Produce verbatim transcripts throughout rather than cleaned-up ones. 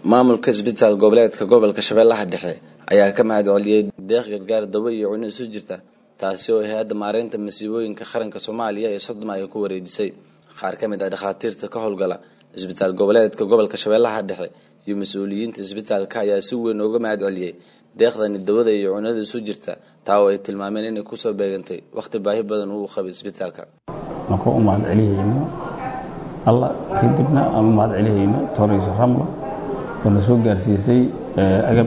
maamulka isbitaal goboleedka gobolka Shabeellaha Dhexe ayaa ka mahad celiyay deeq gargaar dawo iyo cunno isu jirta taasi oo hay'adda maareynta masiibooyinka qaranka Soomaaliya ee Sodma ay ku wareejisay qaar ka mid ah dhakhaatiirta ka howlgala isbitaal goboleedka gobolka Shabeellaha Dhexe iyo mas'uuliyiinta isbitaalka ayaa si weyn uga mahad celiyay deeqdan dawada iyo cunnada isu jirta taa oo ay tilmaameen inay ku soo beegantay waqti baahi badan uu qabay isbitaalka marka uu mahad celiyayno Allah kadibna ama mahad celiyayno Torres Ramlo oo soo gaarsiisay agab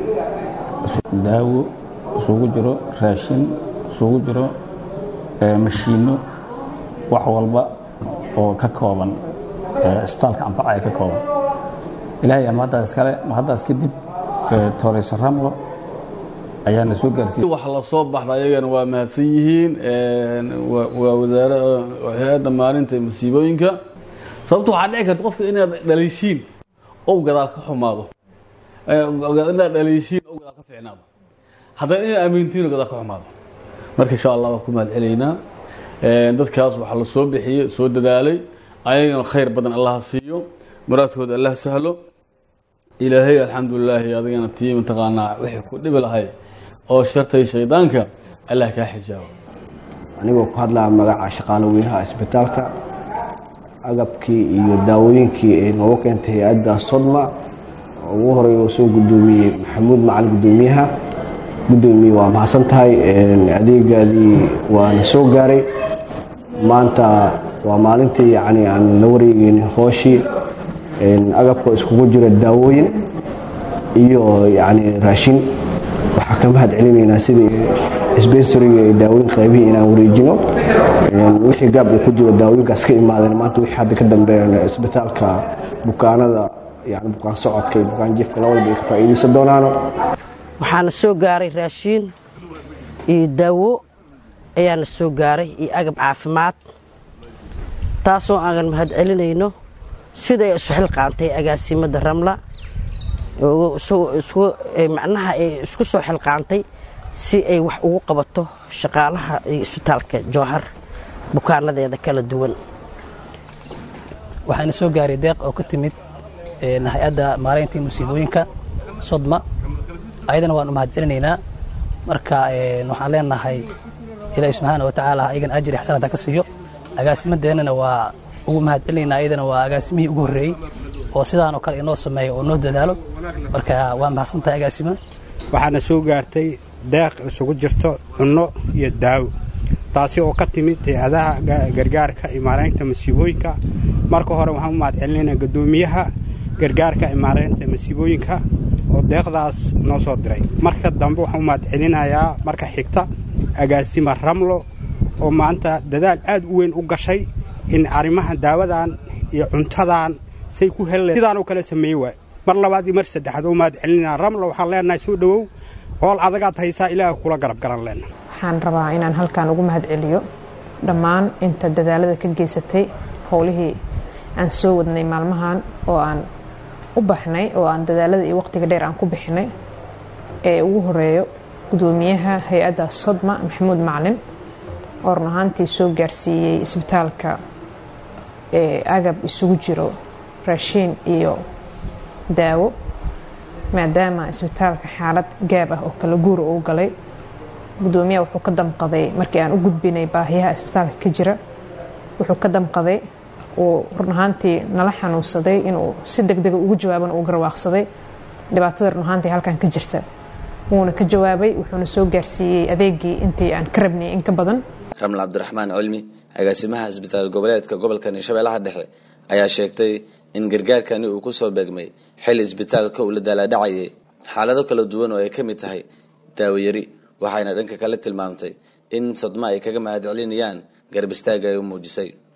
daawo suugu jiro raashin suugu jiro mashiino wax walba oo ka kooban isbitaalka anfacay ka kooban ilaahay ama hadaas kale ma hadaas kadib Torres Ramlo ayaa la soo gaarsiiyay wax la soo baxday ayagana waa mahadsan yihiin waa wasaaradda hay'adda maalinta masiibooyinka sababtoo waxa dhici karta qofka inay dhalishiin oo gadaal ka xumaado ee inay dhalishiin oo gadaal ka fiicnaado haddana inay aamintiin oo gadaal ka xumaado marka insha Allah waa ku mahad celeynaa ee dadkaas waxa la soo bixiyay soo dadaalay ayagana khayr badan Allah siiyo muraadkooda Allah sahlo ilaahay alxamdulillah adigana tiim taqaana wixii ku dhib lahay oo shartay shaydaanka Allah ka xijaabo anigoo ku hadlaa magaca shaqaalooyinka isbitaalka agabkii iyo daawooyinkii ee noo keentay hay'adda Sodma ugu horeeyay soo gudoomiyay Maxamuud Macalin gudoomiyaha gudoomiye waa mahadsantahay adeegaadii waa soo gaaray maanta waa maalintii yacni aan la wareegin hooshii agabka iskugu jira daawooyin iyo yacni raashin waxa ka mahad celinaynaa sidii isbeestoriga ee daawooyin qaybihii inaan wareejino wixii gaab ku jiro daawooyinkaas ka imaadeen maanta wixii hadda ka dambeeyay isbitaalka bukaanada yacni bukaan socodka iyo bukaan jiifka labadaba ay ka faa'iideysan doonaan waxaana soo gaaray raashin iyo daawo ayaana soo gaaray iyo agab caafimaad taasoo aan mahad celinayno sida ay isu xilqaantay agaasimada Ramla oo isku macnaha ay isku soo xilqaantay si ay wax ugu qabato shaqaalaha isbitaalka Jowhar bukaanadeeda kala duwan waxaana soo gaaray deeq oo ka timid hay'adda maareynta masiibooyinka Sodma ayadana waan u mahad celinaynaa marka waxaan leenahay Ilaahay subhanahu wa ta'ala ayagan ajri xasanada ka siiyo agaasimadeena waa ugu mahad celinaynaa ayadana waa agaasimihii ugu horeeyay oo sidaan oo kale inoo sameeyo oo noo dadaalo marka waa mahadsantahay agaasima waxaana soo gaartay deeq isugu jirto cunno iyo daawo taasi oo ka timid hay'adaha gargaarka imaareynta masiibooyinka marka hore waxaan u mahad celinaynaa gudoomiyaha gargaarka imaareynta masiibooyinka oo deeqdaas noo soo diray marka dambe waxaan u mahad celinayaa marka xigta agaasima Ramlo oo maanta dadaal aad u weyn u gashay in arimaha daawadan iyo cuntadan say ku heleen sidaan oo kale sameeyay mar labaad iyo mar saddexaad oo mahad celinaa Ramlo waxaan leenahay soo dhawow hool adagaad haysaa Ilaahay kula garab garan leena waxaan rabaa inaan halkaan ugu mahad celiyo dhammaan inta dadaalada ka geysatay howlihii aan soo wadnay maalmahan oo aan u baxnay oo aan dadaalada iyo waqtiga dheer aan ku bixinay ee ugu horeeyo gudoomiyaha hay'adda Sodma Maxamuud Macalin oo runaantii soo gaarsiiyay isbitaalka ee agab isugu jiro raashin iyo daawo maadaama isbitaalka xaalad gaab ah oo kala guur oo galay gudoomiyaha wuxuu ka damqaday markii aan u gudbinay baahiyaha isbitaalka ka jira wuxuu ka damqaday oo runaantii nala xanuunsaday inuu si degdeg ugu jawaaban oo garwaaqsaday dhibaatada runaantii halkan ka jirta wuuna ka jawaabay wuxuuna soo gaarsiiyay adeegii intii aan ka rabnay in ka badan Ramla Abdurrahmaan Cilmi agaasimaha isbitaal goboleedka gobolka Shabeellaha Dhexe ayaa sheegtay in gargaarkani uu ku soo beegmay xil isbitaalka uu la daaladhacay xaalado kala duwan oo ay ka mid tahay daawo yari waxayna dhanka kale tilmaamtay in Sodma ay kaga mahad celinayaan garab istaaga ay u muujisay